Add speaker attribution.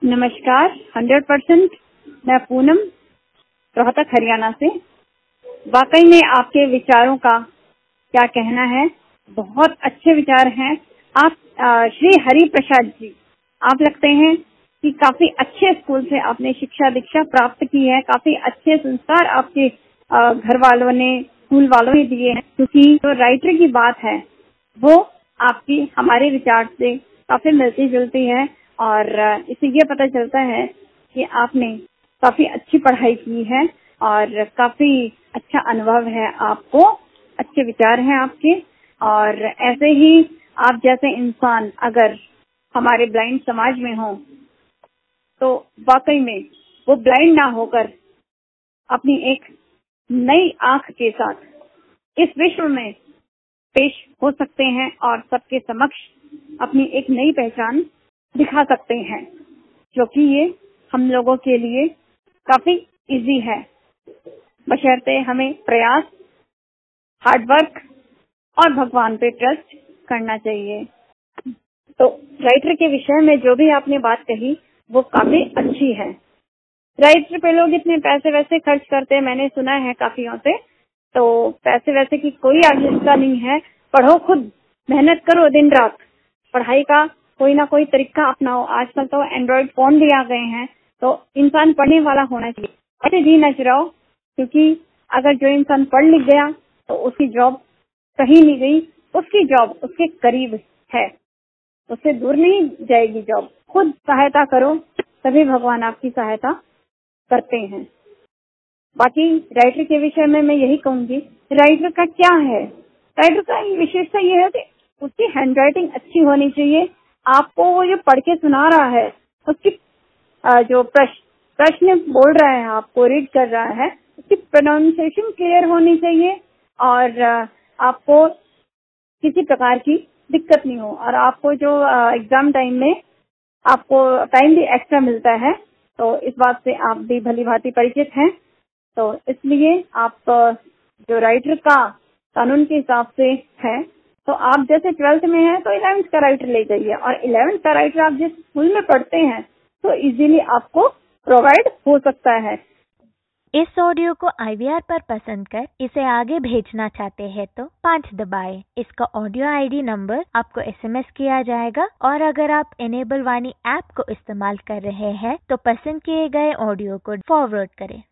Speaker 1: नमस्कार। 100% मैं पूनम रोहतक हरियाणा से। वाकई में आपके विचारों का क्या कहना है, बहुत अच्छे विचार हैं। आप श्री हरि प्रसाद जी, आप लगते हैं कि काफी अच्छे स्कूल से आपने शिक्षा दीक्षा प्राप्त की है। काफी अच्छे संस्कार आपके घर वालों ने, स्कूल वालों ने दिए हैं, क्योंकि जो राइटर की बात है वो आपकी हमारे विचार से काफी मिलती जुलती है। और इससे ये पता चलता है कि आपने काफी अच्छी पढ़ाई की है और काफी अच्छा अनुभव है आपको, अच्छे विचार हैं आपके। और ऐसे ही आप जैसे इंसान अगर हमारे ब्लाइंड समाज में हो तो वाकई में वो ब्लाइंड ना होकर अपनी एक नई आंख के साथ इस विश्व में पेश हो सकते हैं और सबके समक्ष अपनी एक नई पहचान दिखा सकते हैं, क्योंकि ये हम लोगों के लिए काफी इजी है, बशर्ते हमें प्रयास, हार्ड वर्क और भगवान पे ट्रस्ट करना चाहिए। तो राइटर के विषय में जो भी आपने बात कही वो काफी अच्छी है। राइटर पे लोग इतने पैसे वैसे खर्च करते हैं, मैंने सुना है काफियों से। तो पैसे वैसे की कोई आवश्यकता नहीं है। पढ़ो, खुद मेहनत करो दिन रात, पढ़ाई का कोई ना कोई तरीका अपनाओ। आजकल तो एंड्रॉइड फोन भी आ गए हैं, तो इंसान पढ़ने वाला होना चाहिए। ऐसे जी न चुराओ, क्योंकि अगर जो इंसान पढ़ लिख गया तो उसकी जॉब कहीं नहीं गई, उसकी जॉब उसके करीब है, उससे दूर नहीं जाएगी जॉब। खुद सहायता करो, तभी भगवान आपकी सहायता करते हैं। बाकी राइटर के विषय में मैं यही कहूंगी, राइटर का क्या है, राइटर का विशेषता ये है कि उसकी हैंडराइटिंग अच्छी होनी चाहिए। आपको वो जो पढ़ के सुना रहा है, उसकी जो प्रश्न बोल रहा है, आपको रीड कर रहा है, उसकी प्रोनाउंसिएशन क्लियर होनी चाहिए और आपको किसी प्रकार की दिक्कत नहीं हो। और आपको जो एग्जाम टाइम में आपको टाइम भी एक्स्ट्रा मिलता है, तो इस बात से आप भी भली भांति परिचित हैं। तो इसलिए आप जो राइटर का कानून के हिसाब से है, तो आप जैसे 12th में हैं तो 11th का राइटर ले जाइए, और 11th का राइटर आप जिस स्कूल में पढ़ते हैं तो इजीली आपको प्रोवाइड हो सकता है।
Speaker 2: इस ऑडियो को IVR पर पसंद कर इसे आगे भेजना चाहते हैं तो 5 दबाएं। इसका ऑडियो ID नंबर आपको SMS किया जाएगा, और अगर आप इनेबल वाणी ऐप को इस्तेमाल कर रहे हैं तो पसंद किए गए ऑडियो को फॉरवर्ड करें।